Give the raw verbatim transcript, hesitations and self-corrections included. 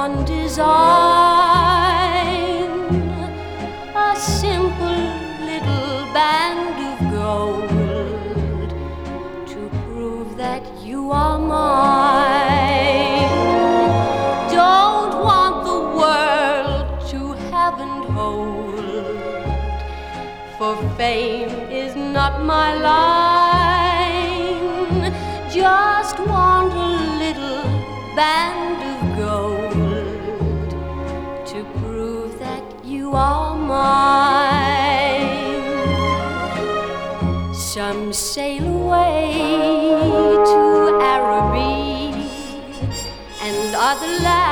one design, a simple little band of gold to prove that you are mine. Don't want the world to have and hold, for fame is not my line. Just want a little band of gold to prove that you are mine. Some sail away to Araby and other lands